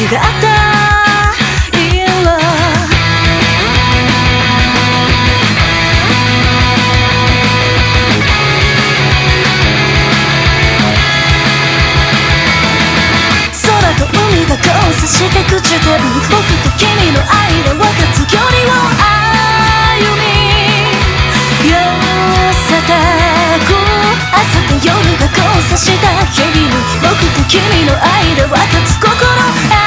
った色。空と海が交差して朽ちてる僕と君の間分かつ距離を歩み寄せてく。朝と夜が交差した日々に僕と君の間分かつ心